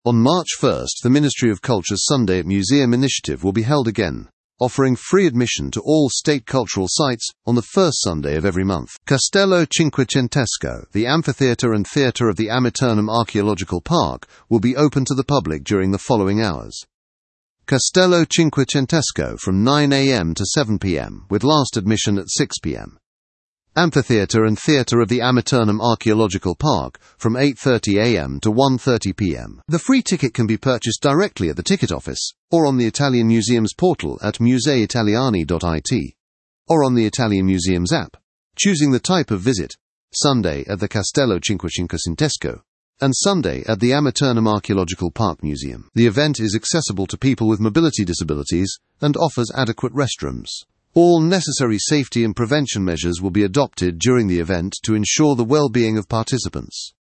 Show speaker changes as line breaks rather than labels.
On March 1st, the Ministry of Culture's Sunday at Museum initiative will be held again, offering free admission to all state cultural sites on the first Sunday of every month. Castello Cinquecentesco, the amphitheatre and theatre of the Amiternum Archaeological Park, will be open to the public during the following hours. Castello Cinquecentesco from 9 a.m. to 7 p.m, with last admission at 6 p.m. Amphitheatre and Theatre of the Amiternum Archaeological Park from 8:30 a.m. to 1:30 p.m. The free ticket can be purchased directly at the ticket office, or on the Italian Museum's portal at museitaliani.it, or on the Italian Museum's app. Choosing the type of visit: Sunday at the Castello Cinquecentesco, and Sunday at the Amiternum Archaeological Park Museum. The event is accessible to people with mobility disabilities and offers adequate restrooms. All necessary safety and prevention measures will be adopted during the event to ensure the well-being of participants.